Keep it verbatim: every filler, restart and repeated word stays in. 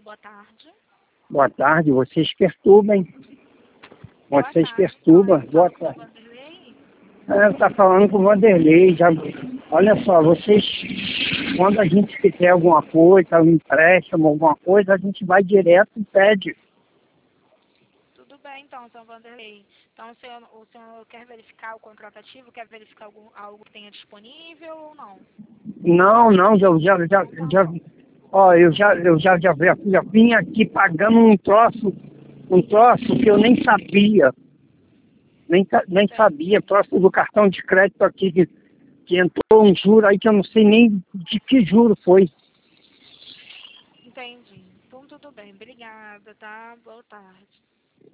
boa tarde. Boa tarde, vocês perturbam, hein? Boa Vocês tarde, perturbam. Sônia. Boa Fala com o tarde. Vanderlei? É, tá falando com o Vanderlei. Já... Olha só, vocês, quando a gente quer alguma coisa, um empréstimo, alguma coisa, a gente vai direto e pede. Tudo bem, então, seu Vanderlei. Então, o senhor, o senhor quer verificar o contrato ativo? Quer verificar algum, algo que tenha disponível ou não? Não, não, eu já, já, já, ó, eu já, eu já, já, já, já vim aqui pagando um troço, um troço que eu nem sabia, nem, sa- nem Entendi. sabia, troço do cartão de crédito aqui, que, que entrou um juro aí que eu não sei nem de que juro foi. Entendi. Então, tudo bem. Obrigada, tá? Boa tarde.